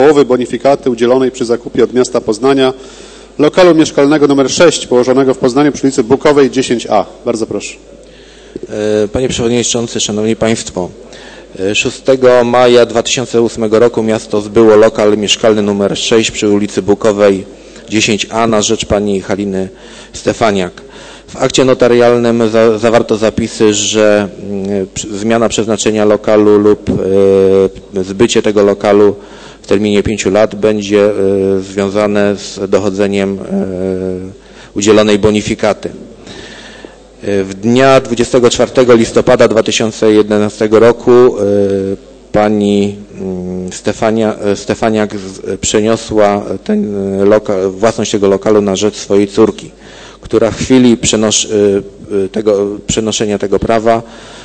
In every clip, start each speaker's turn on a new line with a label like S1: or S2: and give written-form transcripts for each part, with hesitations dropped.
S1: połowy bonifikaty udzielonej przy zakupie od miasta Poznania lokalu mieszkalnego nr 6 położonego w Poznaniu przy ulicy Bukowej 10A. Bardzo proszę.
S2: Panie Przewodniczący, Szanowni Państwo, 6 maja 2008 roku miasto zbyło lokal mieszkalny nr 6 przy ulicy Bukowej 10A na rzecz pani Haliny Stefaniak. W akcie notarialnym zawarto zapisy, że zmiana przeznaczenia lokalu lub zbycie tego lokalu w terminie 5 lat będzie związane z dochodzeniem udzielonej bonifikaty. W dnia 24 listopada 2011 roku pani Stefaniak przeniosła własność tego lokalu na rzecz swojej córki, która w chwili przenoszenia tego prawa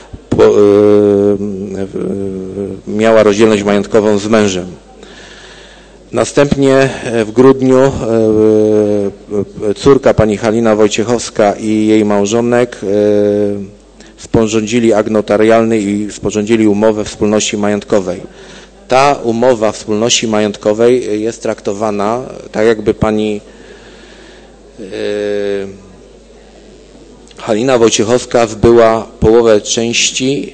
S2: miała rozdzielność majątkową z mężem. Następnie w grudniu córka pani Halina Wojciechowska i jej małżonek sporządzili akt notarialny i sporządzili umowę wspólności majątkowej. Ta umowa wspólności majątkowej jest traktowana tak, jakby pani Halina Wojciechowska zbyła połowę części,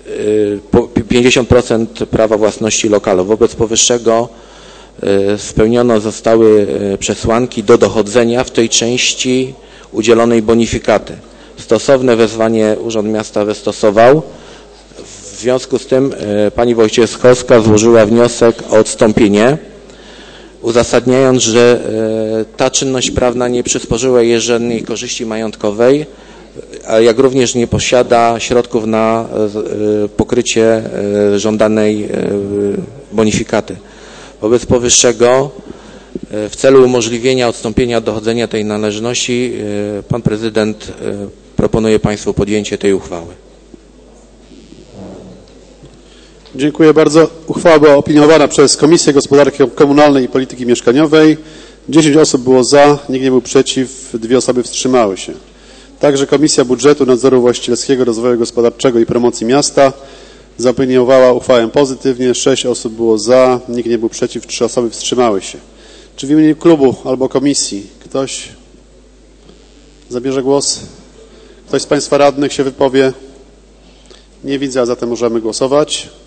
S2: 50% prawa własności lokalu. Wobec powyższego spełnione zostały przesłanki do dochodzenia w tej części udzielonej bonifikaty. Stosowne wezwanie Urząd Miasta wystosował. W związku z tym pani Wojciechowska złożyła wniosek o odstąpienie, uzasadniając, że ta czynność prawna nie przysporzyła jej żadnej korzyści majątkowej, a jak również nie posiada środków na pokrycie żądanej bonifikaty. Wobec powyższego w celu umożliwienia odstąpienia od dochodzenia tej należności pan prezydent proponuje Państwu podjęcie tej uchwały.
S1: Dziękuję bardzo. Uchwała była opiniowana przez Komisję Gospodarki Komunalnej i Polityki Mieszkaniowej. 10 osób było za, nikt nie był przeciw, 2 osoby wstrzymały się. Także Komisja Budżetu, Nadzoru Właścicielskiego, Rozwoju Gospodarczego i Promocji Miasta zaopiniowała uchwałę pozytywnie. 6 osób było za, nikt nie był przeciw, 3 osoby wstrzymały się. Czy w imieniu klubu albo komisji ktoś zabierze głos? Ktoś z Państwa radnych się wypowie? Nie widzę, a zatem możemy głosować.